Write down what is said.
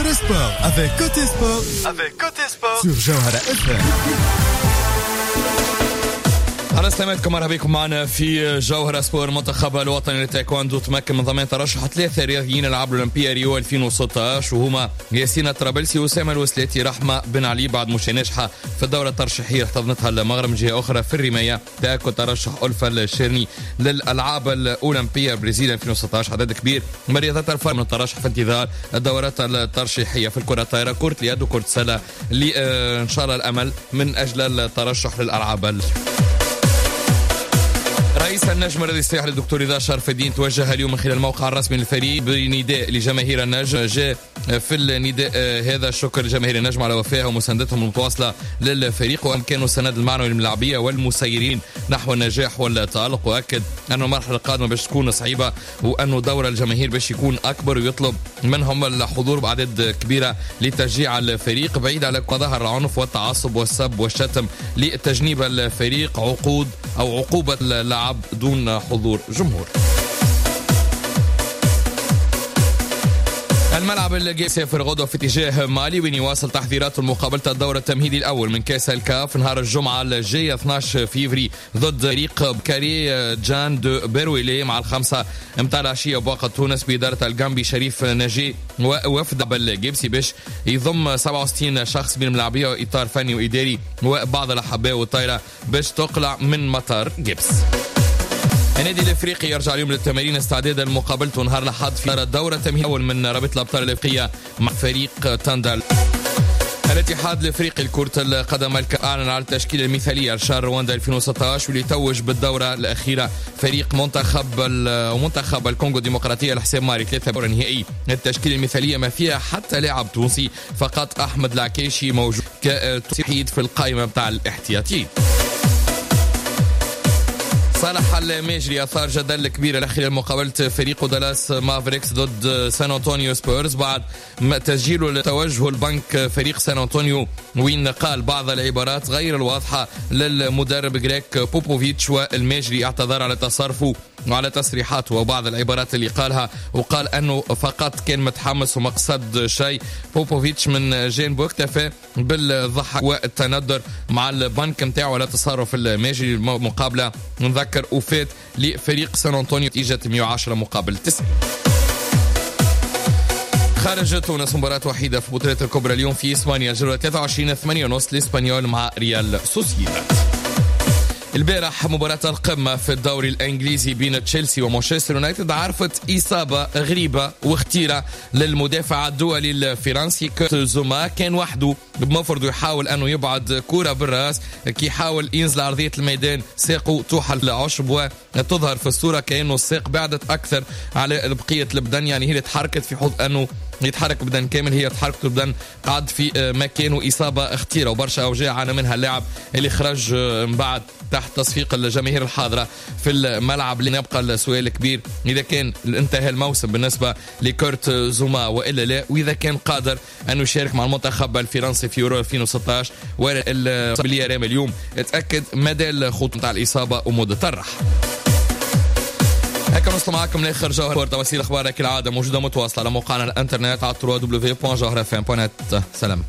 Jawhara Sport avec Côté Sport sur Jawhara FM. على سلامتكم، مرحبا بكم معنا في جوهرة سبور. المنتخب الوطني للتايكوندو تمكن من ضمان ترشح 3 رياضيين العاب الأولمبية ريو 2016 وهما ياسين الطرابلسي وأسامة الوسلاتي رحمة بن علي بعد مش ناجحة في الدورة الترشيحية احتضنتها المغرب. من جهة أخرى في الرماية تأكد ترشح ألفا الشيرني للألعاب الأولمبية برازيل 2016. عدد كبير من رياضات الفرق من الترشح في انتظار الدورات الترشيحية في الكرة الطائرة، كرة اليد وكرة السلة اللي إن شاء الله الأمل من أجل الترشح للألعاب. رئيس النجم الذي السياحي الدكتور رضا شرف الدين توجه اليوم من خلال الموقع الرسمي للفريق بنداء لجماهير النجم. جاء في النداء هذا الشكر لجماهير النجم على وفائهم ومساندتهم المتواصلة للفريق، وأن كانوا السند المعنوي للملاعبية والمسيرين نحو النجاح والتألق. وأكد أن المرحلة القادمة باش تكون صعيبة وأنه دور الجماهير باش يكون أكبر، ويطلب منهم الحضور بعدد كبيرة لتشجيع الفريق بعيد على ظهر العنف والتعصب والسب والشتم لتجنيب الفريق عقوبة اللعب دون حضور جمهور. الملعب الجاي سيفر غدوة في اتجاه مالي وين يواصل تحضيراته لمقابلة الدور التمهيدي الأول من كأس الكاف نهار الجمعة الجاية 12 فيفري ضد فريق بكاري جان دو بيرويلي مع 5 متاع العشية بوقت تونس بإدارة الجامبي شريف ناجي ووفد بالجيبسي باش يضم 67 شخص من الملاعبية وإطار فني وإداري وبعض الأحباء والطائرة باش تقلع من مطار جيبس. النادي الافريقي يرجع اليوم للتمارين استعدادا لمقابلته نهار الاحد في الدوره التمهيديه اول من رابطه الابطال الافريقيه مع فريق تاندال. الاتحاد الافريقي لكرة القدم اعلن على التشكيله المثاليه لشهر رواندا 2016 واللي توج بالدوره الاخيره فريق منتخب الكونغو الديمقراطيه لحساب ماري 3 دور نهائي. التشكيله المثاليه ما فيها حتى لاعب تونسي فقط، احمد العكاشي موجود كتوحيد في القائمه بتاع الاحتياطيين. صالح الماجري أثار جدل كبير الأخير مقابلة فريق دالاس مافريكس ضد سان أنطونيو سبيرز بعد تسجيله لتوجه البنك فريق سان أنطونيو وين قال بعض العبارات غير الواضحة للمدرب غريك بوبوفيتش، والماجري اعتذر على تصرفه وعلى تصريحاته وبعض العبارات اللي قالها، وقال أنه فقط كان متحمس ومقصد شيء. بوبوفيتش من جانبه اكتفى بالضحك والتندر مع البنك متاعه على تصرف الماجري. المقابلة نذكر وفات لفريق سان أنطونيو نتيجة 110 مقابل 9. خارج تونس مباراة وحيدة في بطولة الكبرى اليوم في إسبانيا الجولة 23 8:30 الإسبانيول مع ريال سوسيداد. البارح مباراة القمة في الدوري الإنجليزي بين تشيلسي ومانشستر يونايتد عرفت إصابة غريبة واختيرة للمدافع الدولي الفرنسي كورت زوما. كان وحده بمفرده يحاول أنه يبعد كرة بالرأس كي يحاول ينزل أرضية الميدان ساقه توحل العشب وتظهر في الصورة كأنه الساق بعدت أكثر على بقية البدن، يعني هي تحركت في حوض أنه يتحرك بدن كامل، هي تحركت بدن قعد في مكانه. إصابة خطيرة وبرشا أوجاع عانى منها اللاعب اللي خرج من بعد تحت تصفيق الجماهير الحاضرة في الملعب. لنبقى السؤال الكبير إذا كان انتهى الموسم بالنسبة لكورت زوما وإلا لا، وإذا كان قادر أن يشارك مع المنتخب الفرنسي في يورو 2016 والإصابة رامي اليوم تأكد مدى الخطوط على الإصابة ومدة الراحة. هكا نوصل معكم لاخر جوهر توصيل اخبارك كالعاده موجوده متواصله على موقعنا الانترنت على www.jawharafm.net. سلام.